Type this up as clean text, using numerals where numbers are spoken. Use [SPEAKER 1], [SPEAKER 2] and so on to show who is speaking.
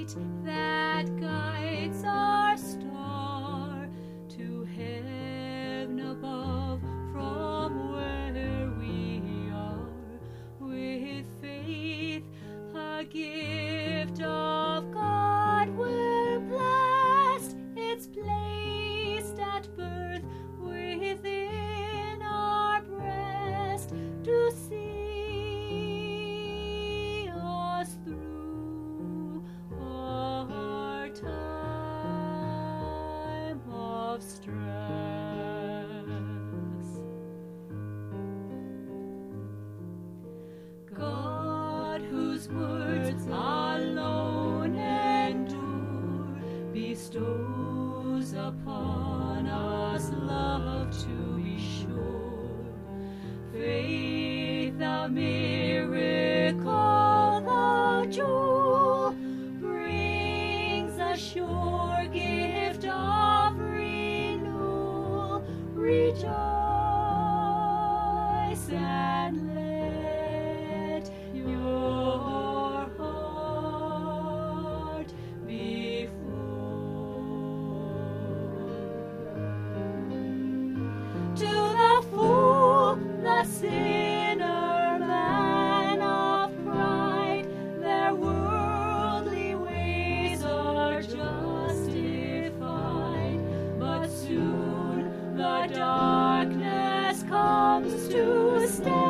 [SPEAKER 1] light that guides our star to heaven above, from where we are. With faith, a gift of God, we're blessed. It's placed at birth within our breast to see us through our time of stress. God, whose words alone endure, bestows upon us love to be sure, faith the miracle, the jewel, brings a sure gift of renewal. Rejoice and let your heart be full. To the fool, the sinner, man of pride, their worldly ways are justified. But soon the darkness comes to stay.